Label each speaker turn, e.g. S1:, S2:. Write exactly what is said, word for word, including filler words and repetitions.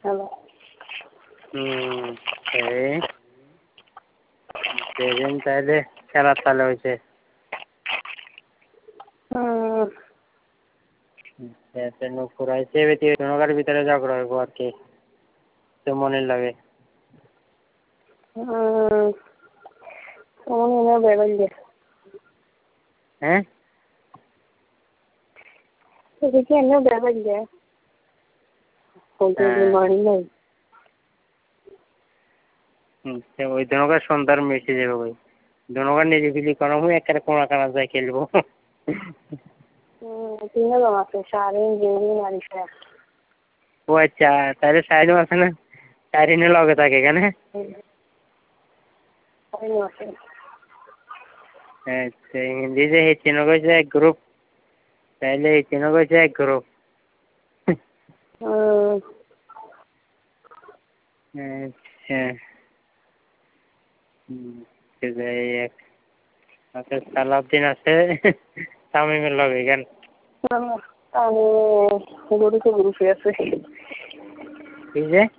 S1: Hello.
S2: হুম এই সেদিন তাহলে খেলার তাহলে হয়েছে নুপুর আইসে নগার ভিতরে ঝগড়া হইব আর কি তো মনে লাগে হ্যাঁ
S1: দেখি এমনিও বেড়াবার যায় মর্নিং নাই
S2: ওই দনকার সন্ধ্যার মেসে যাবে ওই দনকার নিজে ফিলি করা হুই একটা কোনা কানা যায় খেলবো
S1: তিন জন আছে সারিন জেরিন আরিফা
S2: ও আচ্ছা তাহলে সাইনও আছে না সাইরিনের লগে থাকে এখানে আচ্ছা হিন্দি যে এই চিনো কইছে এক গ্রুপ তাহলে এই চিনো কইছে এক গ্রুপ আচ্ছা এক আচ্ছা সালাউদ্দিন আছে তামিমের লগে এখানে
S1: আমি গরুতে গরু শুয়ে আছে
S2: কি যে